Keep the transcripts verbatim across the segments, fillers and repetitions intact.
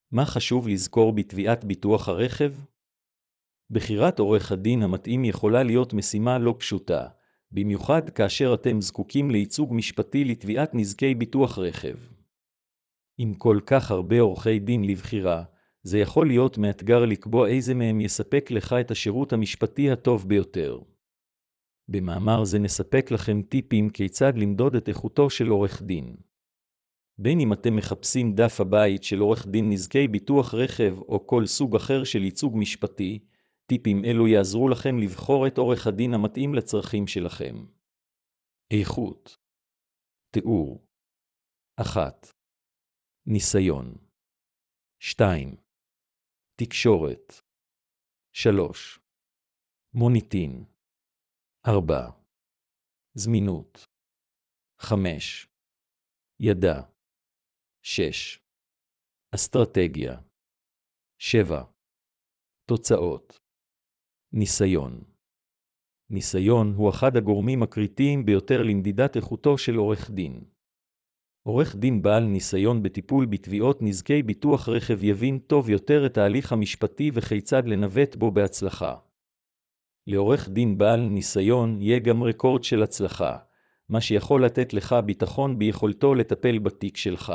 מה חשוב לזכור בתביעת ביטוח הרכב? בחירת עורך הדין המתאים יכולה להיות משימה לא פשוטה, במיוחד כאשר אתם זקוקים לייצוג משפטי לתביעת נזקי ביטוח רכב. עם כל כך הרבה עורכי דין לבחירה, זה יכול להיות מאתגר לקבוע איזה מהם יספק לך את השירות המשפטי הטוב ביותר. במאמר זה נספק לכם טיפים כיצד למדוד את איכותו של עורך דין. בין אם אתם מחפשים דף הבית של עורך דין נזקי ביטוח רכב או כל סוג אחר של ייצוג משפטי, טיפים אלו יעזרו לכם לבחור את עורך הדין המתאים לצרכים שלכם. איכות. תיאור. אחת. ניסיון. שתיים. תקשורת. שלוש. מוניטין. ארבע. זמינות. חמש. ידע. שש. אסטרטגיה. שבע. תוצאות. ניסיון. ניסיון הוא אחד הגורמים הקריטיים ביותר למדידת איכותו של עורך דין. עורך דין בעל ניסיון בטיפול בתביעות נזקי ביטוח רכב יבין טוב יותר את ההליך המשפטי וכיצד לנווט בו בהצלחה. לעורך דין בעל ניסיון יהיה גם רקורד של הצלחה, מה שיכול לתת לך ביטחון ביכולתו לטפל בתיק שלך.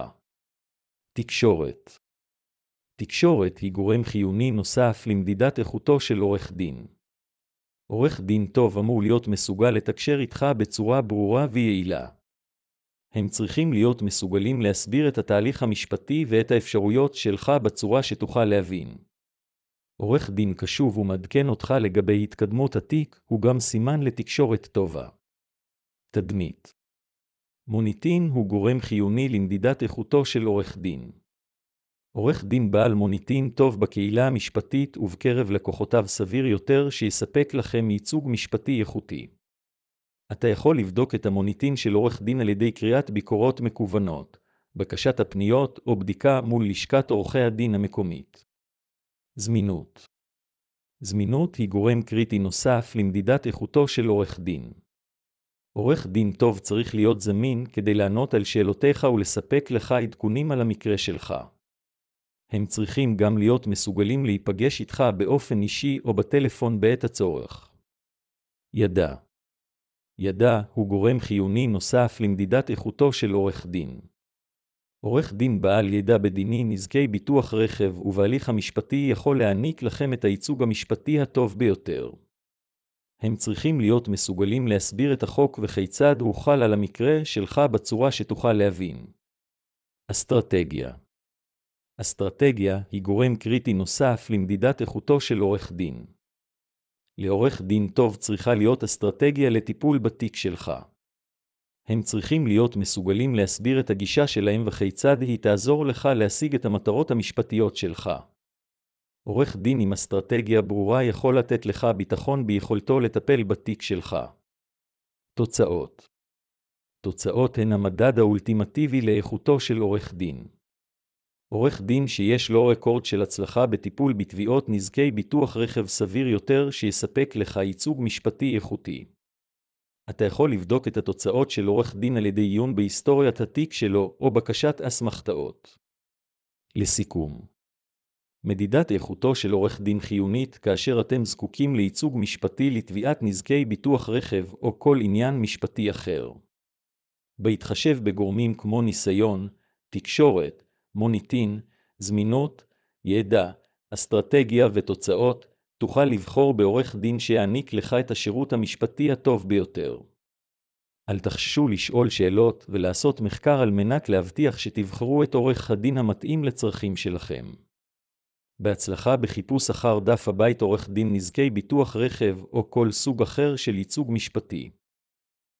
תקשורת. תקשורת היא גורם חיוני נוסף למדידת איכותו של עורך דין. עורך דין טוב אמור להיות מסוגל לתקשר איתך בצורה ברורה ויעילה. הם צריכים להיות מסוגלים להסביר את התהליך המשפטי ואת האפשרויות שלך בצורה שתוכל להבין. עורך דין קשוב ומעדכן אותך לגבי התקדמות התיק הוא גם סימן לתקשורת טובה. תדמית. מוניטין הוא גורם חיוני למדידת איכותו של עורך דין. עורך דין בעל מוניטין טוב בקהילה המשפטית ובקרב לקוחותיו סביר יותר שיספק לכם ייצוג משפטי איכותי. אתה יכול לבדוק את המוניטין של עורך דין על ידי קריאת ביקורות מקוונות, בקשת הפניות או בדיקה מול לשכת עורכי הדין המקומית. זמינות. זמינות היא גורם קריטי נוסף למדידת איכותו של עורך דין. עורך דין טוב צריך להיות זמין כדי לענות על שאלותיך ולספק לך עדכונים על המקרה שלך. הם צריכים גם להיות מסוגלים להיפגש איתך באופן אישי או בטלפון בעת הצורך. ידע. ידע הוא גורם חיוני נוסף למדידת איכותו של עורך דין. עורך דין בעל ידע בדיני נזקי ביטוח רכב ובהליך המשפטי יכול להעניק לכם את הייצוג המשפטי הטוב ביותר. הם צריכים להיות מסוגלים להסביר את החוק וכיצד הוא חל על המקרה שלך בצורה שתוכל להבין. אסטרטגיה. אסטרטגיה היא גורם קריטי נוסף למדידת איכותו של עורך דין. לעורך דין טוב צריכה להיות אסטרטגיה לטיפול בתיק שלך. הם צריכים להיות מסוגלים להסביר את הגישה שלהם וכיצד היא תעזור לך להשיג את המטרות המשפטיות שלך. עורך דין עם אסטרטגיה ברורה יכול לתת לך ביטחון ביכולתו לטפל בתיק שלך. תוצאות. תוצאות הן המדד האולטימטיבי לאיכותו של עורך דין. עורך דין שיש לו רקורד של הצלחה בטיפול בתביעות נזקי ביטוח רכב סביר יותר שיספק לך ייצוג משפטי איכותי. אתה יכול לבדוק את התוצאות של עורך דין על ידי עיון בהיסטוריית התיק שלו או בקשת אסמכתאות. לסיכום. מדידת איכותו של עורך דין חיונית כאשר אתם זקוקים לייצוג משפטי לתביעת נזקי ביטוח רכב או כל עניין משפטי אחר. בהתחשב בגורמים כמו ניסיון, תקשורת, מוניטין, זמינות, ידע, אסטרטגיה ותוצאות, תוכל לבחור בעורך דין שיעניק לך את השירות המשפטי הטוב ביותר. אל תחששו לשאול שאלות ולעשות מחקר על מנת להבטיח שתבחרו את עורך הדין המתאים לצרכים שלכם. בהצלחה בחיפוש אחר דף הבית עורך דין נזקי ביטוח רכב או כל סוג אחר של ייצוג משפטי.